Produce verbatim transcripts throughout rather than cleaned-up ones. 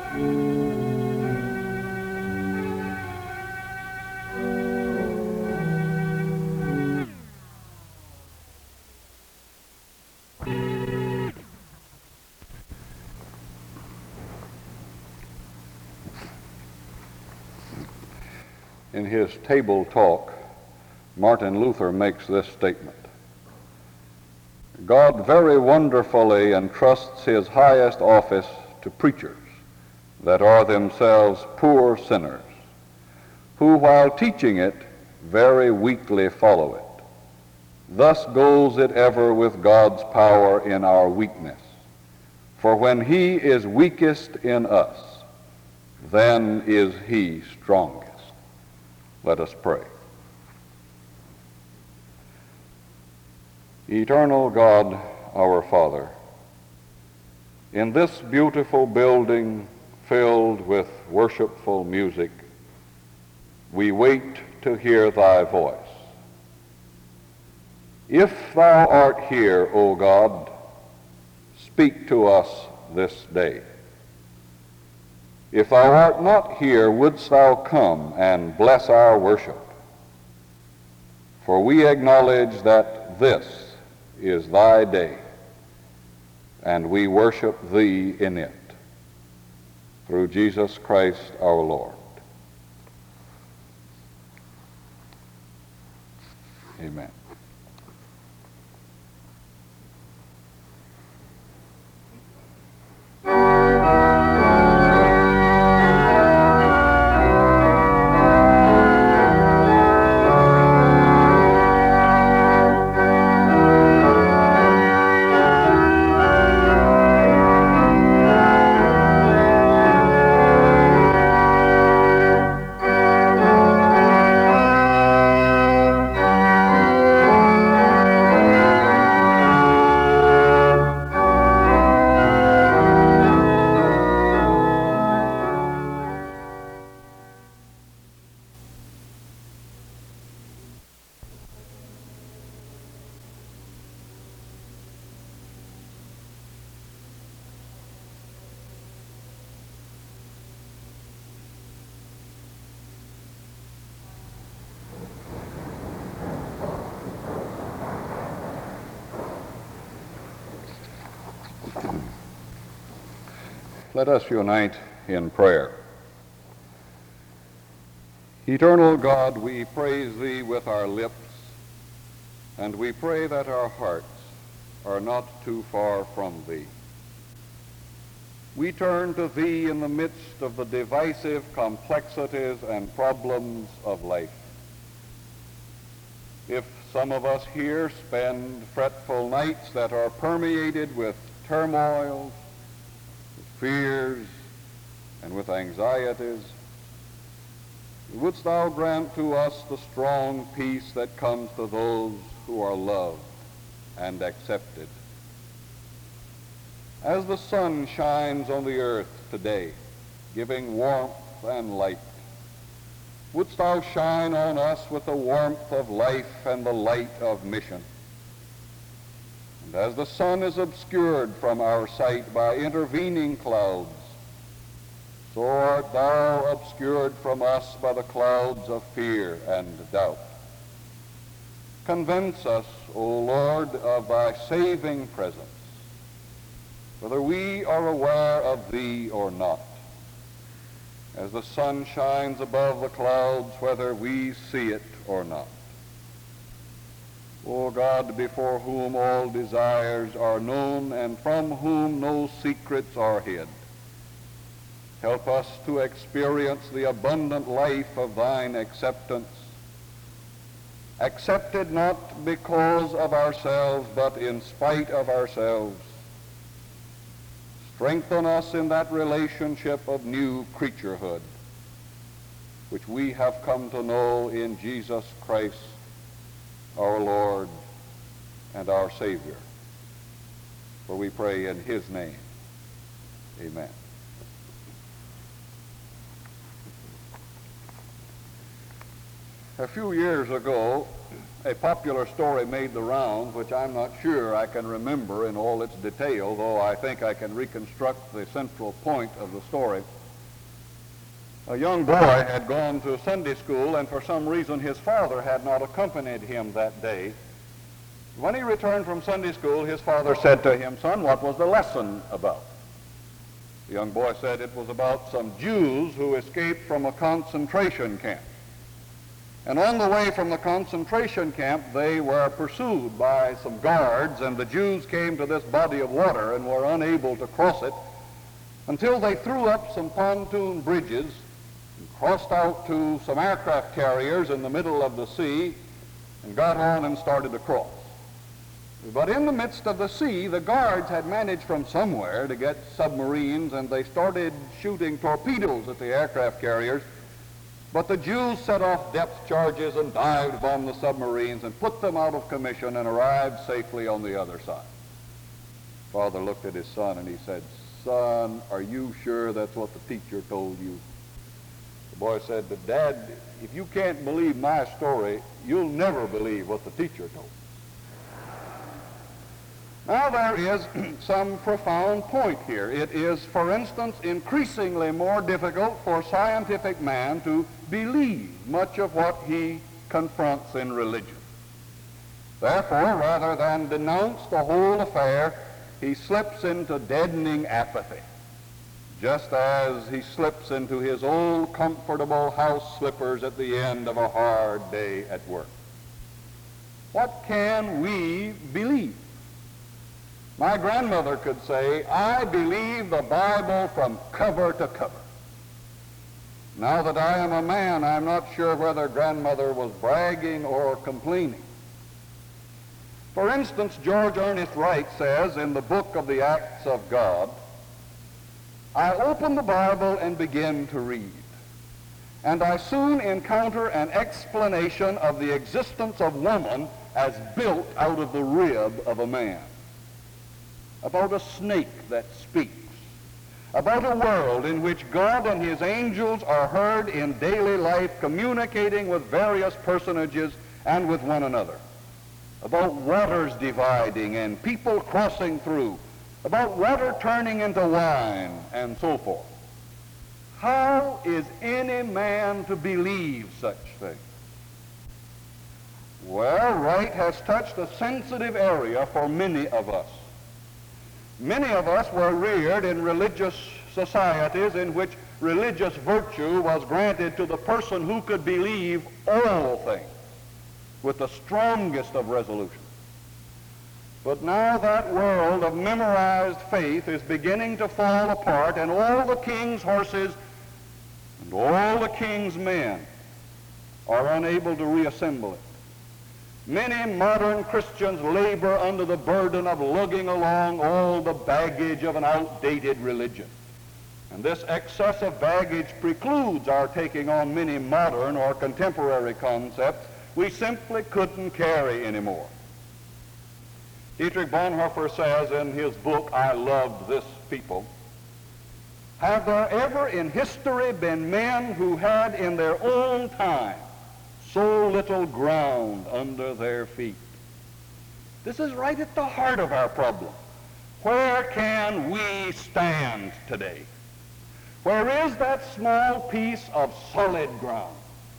In his Table Talk, Martin Luther makes this statement: God very wonderfully entrusts his highest office to preachers that are themselves poor sinners, who while teaching it very weakly follow it. Thus goes it ever with God's power in our weakness. For when he is weakest in us, then is he strongest. Let us pray. Eternal God, our Father, in this beautiful building filled with worshipful music, we wait to hear thy voice. If thou art here, O God, speak to us this day. If thou art not here, wouldst thou come and bless our worship? For we acknowledge that this is thy day, and we worship thee in it. Through Jesus Christ our Lord. Amen. Let us unite in prayer. Eternal God, we praise thee with our lips, and we pray that our hearts are not too far from thee. We turn to thee in the midst of the divisive complexities and problems of life. If some of us here spend fretful nights that are permeated with turmoils, fears, and with anxieties, wouldst thou grant to us the strong peace that comes to those who are loved and accepted. As the sun shines on the earth today, giving warmth and light, wouldst thou shine on us with the warmth of life and the light of mission. And as the sun is obscured from our sight by intervening clouds, so art thou obscured from us by the clouds of fear and doubt. Convince us, O Lord, of thy saving presence, whether we are aware of thee or not. As the sun shines above the clouds, whether we see it or not. O God, before whom all desires are known and from whom no secrets are hid, help us to experience the abundant life of thine acceptance, accepted not because of ourselves, but in spite of ourselves. Strengthen us in that relationship of new creaturehood, which we have come to know in Jesus Christ, our Lord and our Savior. For we pray in his name. Amen. A few years ago, a popular story made the rounds, which I'm not sure I can remember in all its detail, though I think I can reconstruct the central point of the story. A young boy had gone to Sunday school, and for some reason his father had not accompanied him that day. When he returned from Sunday school, his father said to him, "Son, what was the lesson about?" The young boy said it was about some Jews who escaped from a concentration camp. And on the way from the concentration camp, they were pursued by some guards, and the Jews came to this body of water and were unable to cross it until they threw up some pontoon bridges and crossed out to some aircraft carriers in the middle of the sea and got on and started to cross. But in the midst of the sea, the guards had managed from somewhere to get submarines, and they started shooting torpedoes at the aircraft carriers. But the Jews set off depth charges and dived bomb the submarines and put them out of commission and arrived safely on the other side. Father looked at his son and he said, "Son, are you sure that's what the teacher told you?" The boy said, "But Dad, if you can't believe my story, you'll never believe what the teacher told you." Now there is some profound point here. It is, for instance, increasingly more difficult for scientific man to believe much of what he confronts in religion. Therefore, rather than denounce the whole affair, he slips into deadening apathy, just as he slips into his old comfortable house slippers at the end of a hard day at work. What can we believe? My grandmother could say, "I believe the Bible from cover to cover." Now that I am a man, I'm not sure whether grandmother was bragging or complaining. For instance, George Ernest Wright says in the book of the Acts of God, "I open the Bible and begin to read, and I soon encounter an explanation of the existence of woman as built out of the rib of a man, about a snake that speaks, about a world in which God and his angels are heard in daily life communicating with various personages and with one another, about waters dividing and people crossing through, about water turning into wine, and so forth. How is any man to believe such things?" Well, Wright has touched a sensitive area for many of us. Many of us were reared in religious societies in which religious virtue was granted to the person who could believe all things with the strongest of resolution. But now that world of memorized faith is beginning to fall apart, and all the king's horses and all the king's men are unable to reassemble it. Many modern Christians labor under the burden of lugging along all the baggage of an outdated religion. And this excess of baggage precludes our taking on many modern or contemporary concepts we simply couldn't carry anymore. Dietrich Bonhoeffer says in his book, "I Loved This People," "Have there ever in history been men who had in their own time so little ground under their feet?" This is right at the heart of our problem. Where can we stand today? Where is that small piece of solid ground?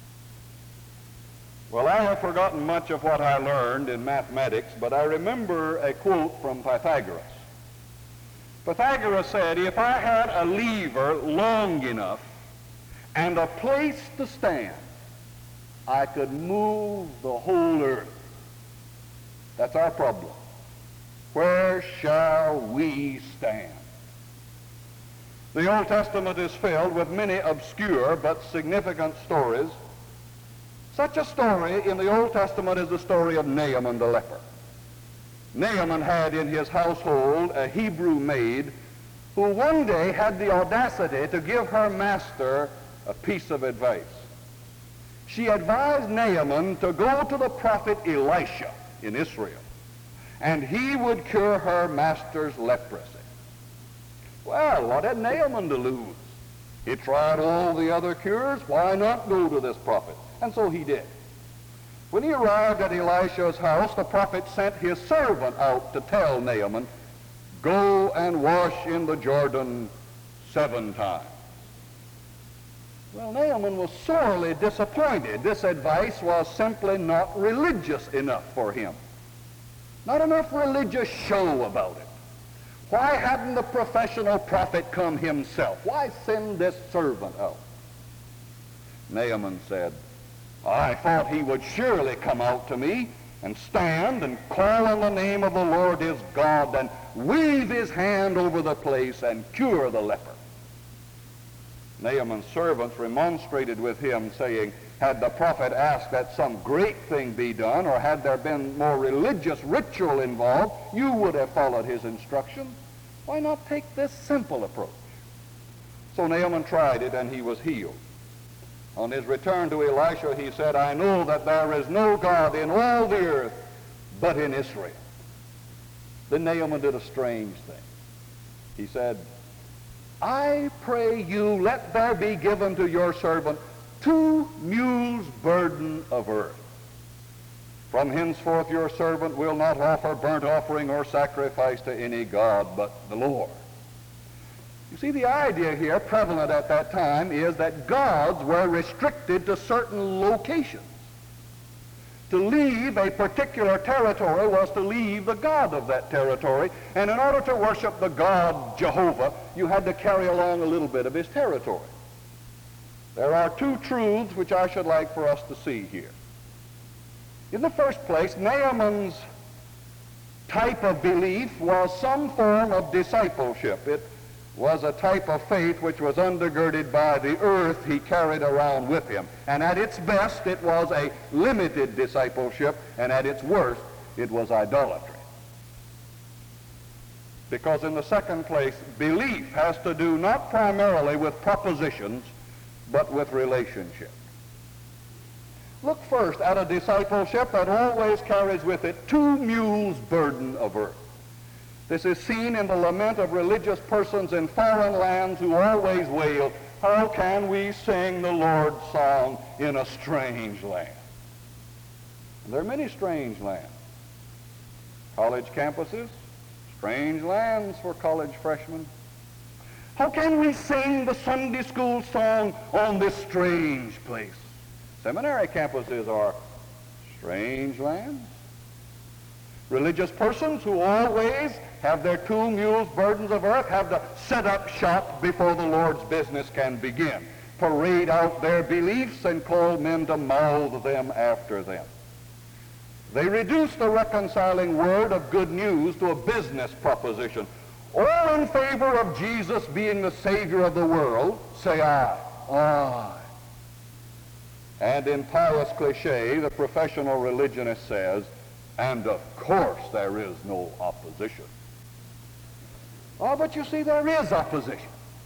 Well, I have forgotten much of what I learned in mathematics, but I remember a quote from Pythagoras. Pythagoras said, "If I had a lever long enough and a place to stand, I could move the whole earth." That's our problem. Where shall we stand? The Old Testament is filled with many obscure but significant stories. Such a story in the Old Testament is the story of Naaman the leper. Naaman had in his household a Hebrew maid who one day had the audacity to give her master a piece of advice. She advised Naaman to go to the prophet Elisha in Israel, and he would cure her master's leprosy. Well, what had Naaman to lose? He tried all the other cures. Why not go to this prophet? And so he did. When he arrived at Elisha's house, the prophet sent his servant out to tell Naaman, "Go and wash in the Jordan seven times." Well, Naaman was sorely disappointed. This advice was simply not religious enough for him. Not enough religious show about it. Why hadn't the professional prophet come himself? Why send this servant out? Naaman said, I thought he would surely come out to me and stand and call on the name of the Lord his God and wave his hand over the place and cure the leper. Naaman's servants remonstrated with him, saying, had the prophet asked that some great thing be done, or had there been more religious ritual involved, you would have followed his instructions. Why not take this simple approach? So Naaman tried it, and he was healed. On his return to Elisha, he said, I know that there is no God in all the earth but in Israel. Then Naaman did a strange thing. He said, I pray you, let there be given to your servant two mules' burden of earth. From henceforth your servant will not offer burnt offering or sacrifice to any god but the Lord. You see, the idea here, prevalent at that time, is that gods were restricted to certain locations. To leave a particular territory was to leave the god of that territory, and in order to worship the god Jehovah, you had to carry along a little bit of his territory. There are two truths which I should like for us to see here. In the first place, Naaman's type of belief was some form of discipleship. It was a type of faith which was undergirded by the earth he carried around with him. And at its best, it was a limited discipleship, and at its worst, it was idolatry. Because in the second place, belief has to do not primarily with propositions, but with relationship. Look first at a discipleship that always carries with it two mules' burden of earth. This is seen in the lament of religious persons in foreign lands who always wail, how can we sing the Lord's song in a strange land? And there are many strange lands. College campuses, strange lands for college freshmen. How can we sing the Sunday school song on this strange place? Seminary campuses are strange lands. Religious persons who always have their two mules' burdens of earth have to set up shop before the Lord's business can begin, parade out their beliefs and call men to mouth them after them. They reduce the reconciling word of good news to a business proposition. All in favor of Jesus being the Savior of the world, say aye. Aye. And in pious cliche, the professional religionist says, and of course there is no opposition. Oh, but you see, there is opposition.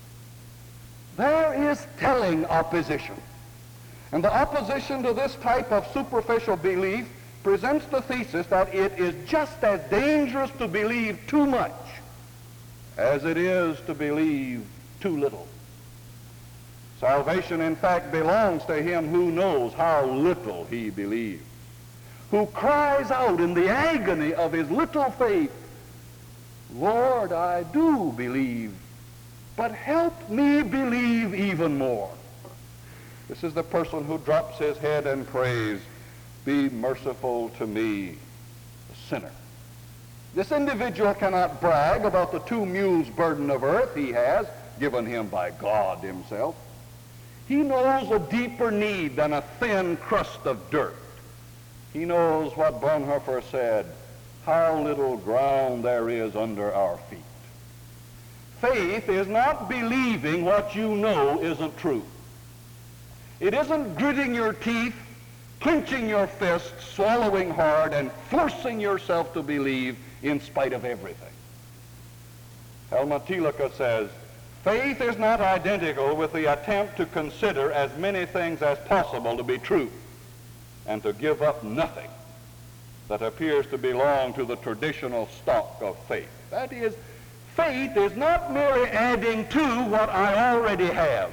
There is telling opposition. And the opposition to this type of superficial belief presents the thesis that it is just as dangerous to believe too much as it is to believe too little. Salvation, in fact, belongs to him who knows how little he believes, who cries out in the agony of his little faith, Lord, I do believe, but help me believe even more. This is the person who drops his head and prays, be merciful to me, a sinner. This individual cannot brag about the two mules' burden of earth he has, given him by God himself. He knows a deeper need than a thin crust of dirt. He knows what Bonhoeffer said, how little ground there is under our feet. Faith is not believing what you know isn't true. It isn't gritting your teeth, clenching your fists, swallowing hard, and forcing yourself to believe in spite of everything. Helmut Thielicke says, faith is not identical with the attempt to consider as many things as possible to be true and to give up nothing that appears to belong to the traditional stock of faith. That is, faith is not merely adding to what I already have.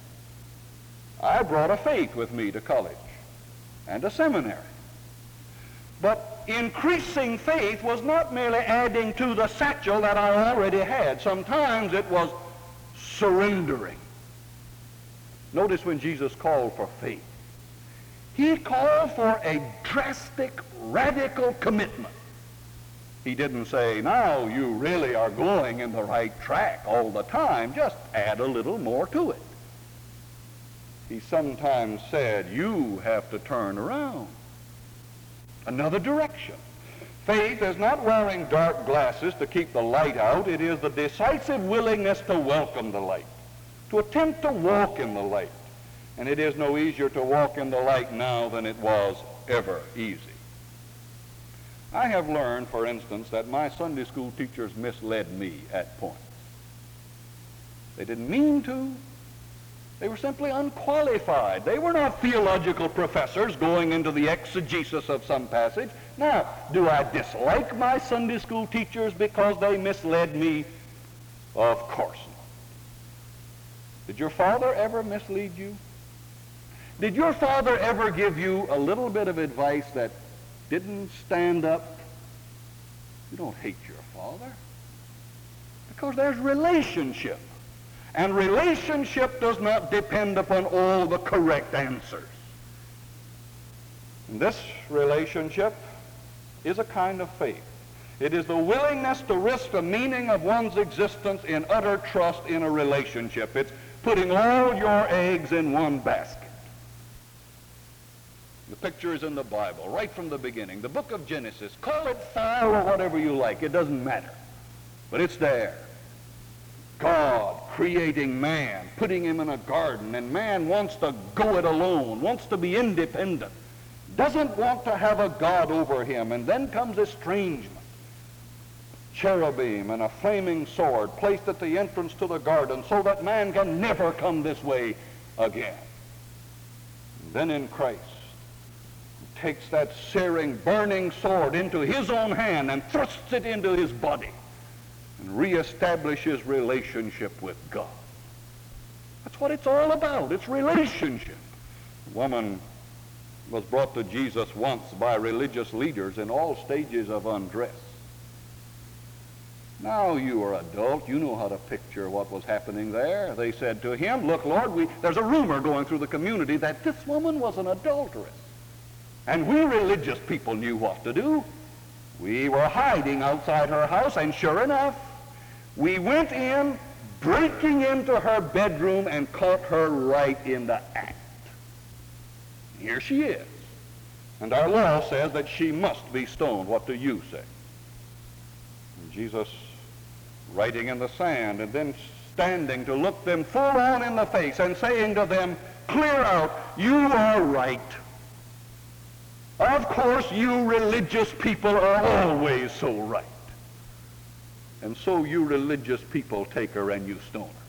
I brought a faith with me to college and a seminary. But increasing faith was not merely adding to the satchel that I already had. Sometimes it was surrendering. Notice when Jesus called for faith, he called for a drastic, radical commitment. He didn't say, now you really are going in the right track all the time, just add a little more to it. He sometimes said, you have to turn around. Another direction. Faith is not wearing dark glasses to keep the light out. It is the decisive willingness to welcome the light, to attempt to walk in the light. And it is no easier to walk in the light now than it was ever easy. I have learned, for instance, that my Sunday school teachers misled me at points. They didn't mean to. They were simply unqualified. They were not theological professors going into the exegesis of some passage. Now, do I dislike my Sunday school teachers because they misled me? Of course not. Did your father ever mislead you? Did your father ever give you a little bit of advice that didn't stand up? You don't hate your father, because there's relationship. And relationship does not depend upon all the correct answers. And this relationship is a kind of faith. It is the willingness to risk the meaning of one's existence in utter trust in a relationship. It's putting all your eggs in one basket. The picture is in the Bible, right from the beginning. The book of Genesis. Call it fire or whatever you like. It doesn't matter. But it's there. God creating man, putting him in a garden, and man wants to go it alone, wants to be independent, doesn't want to have a God over him, and then comes estrangement. Cherubim and a flaming sword placed at the entrance to the garden so that man can never come this way again. And then in Christ, he takes that searing, burning sword into his own hand and thrusts it into his body and reestablishes relationship with God. That's what it's all about. It's relationship. A woman was brought to Jesus once by religious leaders in all stages of undress. Now you are adult. You know how to picture what was happening there. They said to him, look, Lord, we, there's a rumor going through the community that this woman was an adulteress. And we religious people knew what to do. We were hiding outside her house, and sure enough, we went in, breaking into her bedroom, and caught her right in the act. Here she is. And our law says that she must be stoned. What do you say? And Jesus, writing in the sand, and then standing to look them full on in the face and saying to them, clear out, you are right. Of course, you religious people are always so right. And so you religious people take her and you stone her.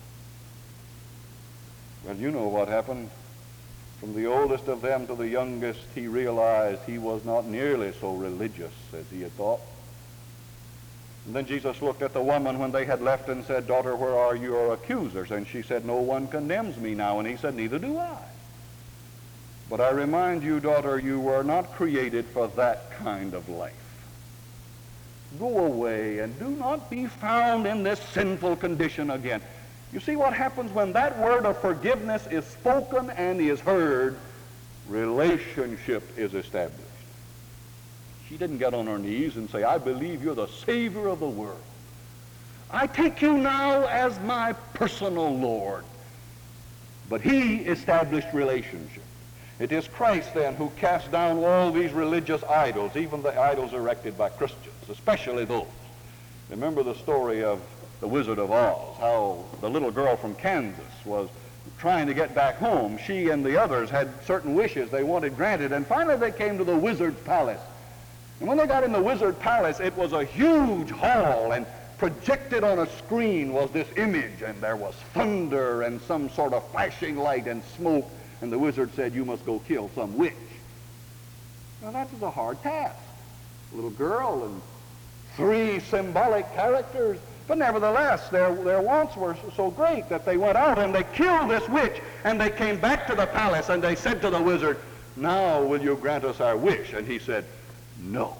Well, you know what happened. From the oldest of them to the youngest, he realized he was not nearly so religious as he had thought. And then Jesus looked at the woman when they had left and said, daughter, where are your accusers? And she said, no one condemns me now. And he said, neither do I. But I remind you, daughter, you were not created for that kind of life. Go away and do not be found in this sinful condition again. You see what happens when that word of forgiveness is spoken and is heard? Relationship is established. She didn't get on her knees and say, I believe you're the Savior of the world. I take you now as my personal Lord. But he established relationship. It is Christ, then, who cast down all these religious idols, even the idols erected by Christians, especially those. Remember the story of the Wizard of Oz, how the little girl from Kansas was trying to get back home. She and the others had certain wishes they wanted granted, and finally they came to the wizard's palace. And when they got in the wizard palace, it was a huge hall, and projected on a screen was this image, and there was thunder and some sort of flashing light and smoke. And the wizard said, you must go kill some witch. Now that was a hard task. A little girl and three symbolic characters. But nevertheless, their, their wants were so great that they went out and they killed this witch. And they came back to the palace and they said to the wizard, now will you grant us our wish? And he said, no.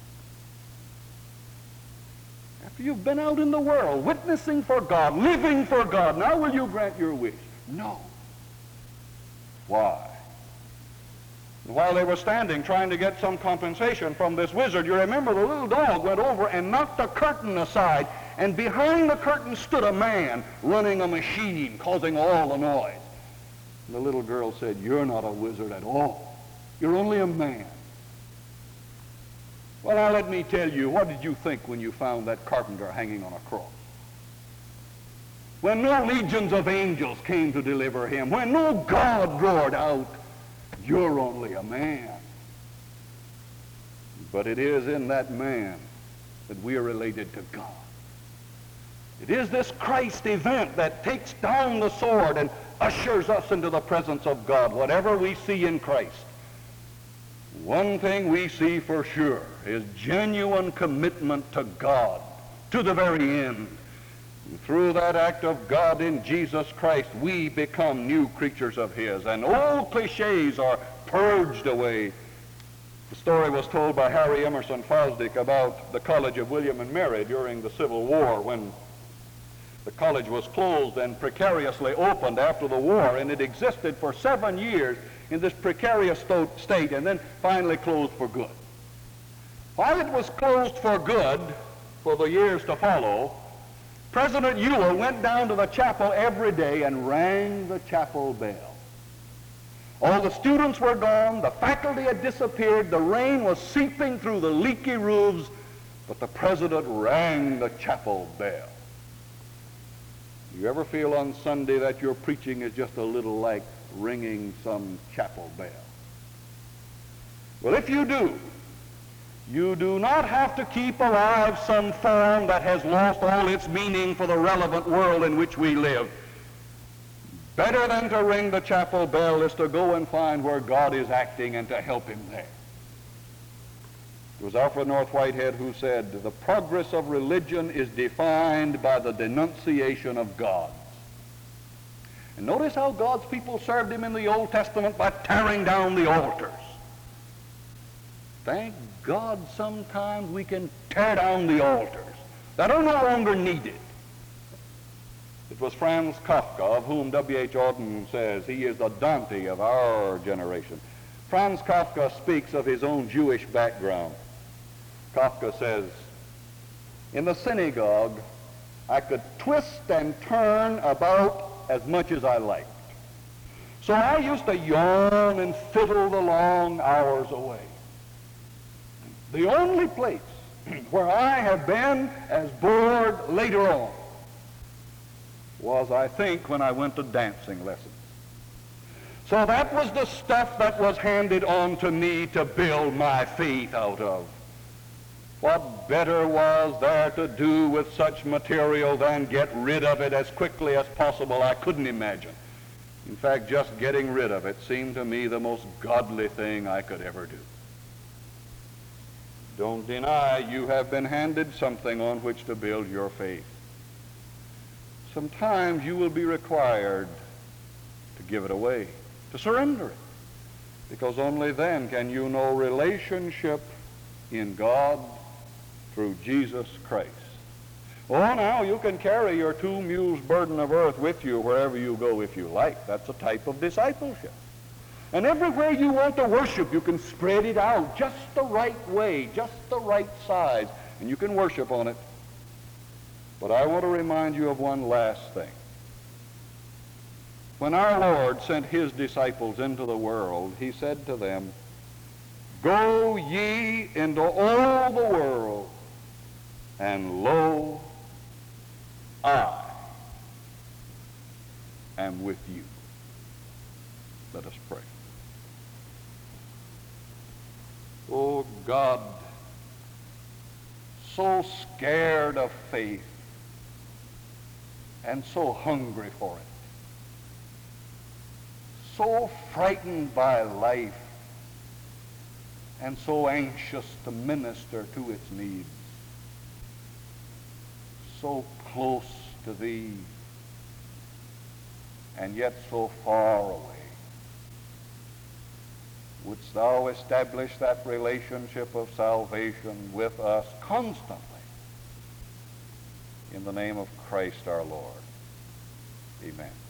After you've been out in the world, witnessing for God, living for God, now will you grant your wish? No. Why? And while they were standing trying to get some compensation from this wizard, you remember the little dog went over and knocked the curtain aside, and behind the curtain stood a man running a machine, causing all the noise. And the little girl said, "You're not a wizard at all. You're only a man." Well, now let me tell you, what did you think when you found that carpenter hanging on a cross? When no legions of angels came to deliver him, when no God roared out, "You're only a man." But it is in that man that we are related to God. It is this Christ event that takes down the sword and ushers us into the presence of God. Whatever we see in Christ, one thing we see for sure is genuine commitment to God to the very end. And through that act of God in Jesus Christ, we become new creatures of his, and old cliches are purged away. The story was told by Harry Emerson Fosdick about the College of William and Mary during the Civil War, when the college was closed and precariously opened after the war, and it existed for seven years in this precarious sto- state and then finally closed for good. While it was closed for good for the years to follow, President Ewell went down to the chapel every day and rang the chapel bell. All the students were gone, the faculty had disappeared, the rain was seeping through the leaky roofs, but the president rang the chapel bell. You ever feel on Sunday that your preaching is just a little like ringing some chapel bell? Well, if you do, you do not have to keep alive some form that has lost all its meaning for the relevant world in which we live. Better than to ring the chapel bell is to go and find where God is acting and to help him there. It was Alfred North Whitehead who said, "The progress of religion is defined by the denunciation of God." And notice how God's people served him in the Old Testament by tearing down the altars. Thank God sometimes we can tear down the altars that are no longer needed. It was Franz Kafka, of whom W H Auden says he is the Dante of our generation. Franz Kafka speaks of his own Jewish background. Kafka says, "In the synagogue, I could twist and turn about as much as I liked. So I used to yawn and fiddle the long hours away. The only place where I have been as bored later on was, I think, when I went to dancing lessons. So that was the stuff that was handed on to me to build my faith out of. What better was there to do with such material than get rid of it as quickly as possible? I couldn't imagine. In fact, just getting rid of it seemed to me the most godly thing I could ever do." Don't deny you have been handed something on which to build your faith. Sometimes you will be required to give it away, to surrender it, because only then can you know relationship in God through Jesus Christ. Oh, now you can carry your two mules burden of earth with you wherever you go if you like. That's a type of discipleship. And everywhere you want to worship, you can spread it out just the right way, just the right size, and you can worship on it. But I want to remind you of one last thing. When our Lord sent his disciples into the world, he said to them, "Go ye into all the world, and lo, I am with you." Let us pray. Oh God, so scared of faith and so hungry for it, so frightened by life and so anxious to minister to its needs, so close to thee and yet so far away. Wouldst thou establish that relationship of salvation with us constantly? In the name of Christ our Lord. Amen.